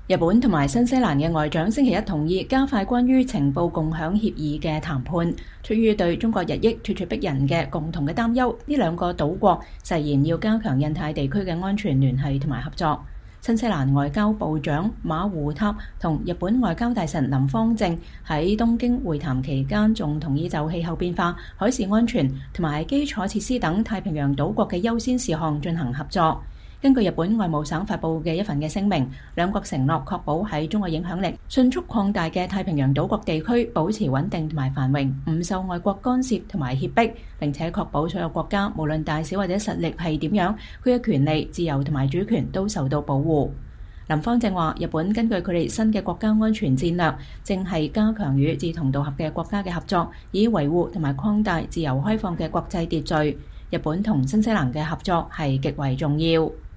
日本同埋新西蘭嘅外長星期一同意加快關於情報共享協議嘅談判，出於對中國日益咄咄逼人嘅共同嘅擔憂，呢兩個島國誓言要加強印太地區嘅安全聯繫同埋合作。新西蘭外交部長馬胡塔同日本外交大臣林芳正喺東京會談期間，仲同意就氣候變化、海事安全同埋基礎設施等太平洋島國嘅優先事項進行合作。根據日本外務省發布嘅一份嘅聲明，兩國承諾確保喺中國影響力迅速擴大嘅太平洋島國地區保持穩定同埋繁榮，唔受外國干涉同埋脅迫，並且確保所有國家無論大小或者實力係點樣，佢嘅權利、自由同埋主權都受到保護。林芳正話，日本根據佢哋新嘅國家安全戰略，正係加強與志同道合嘅國家嘅合作，以維護同埋擴大自由開放嘅國際秩序。日本同新西蘭嘅合作係極為重要。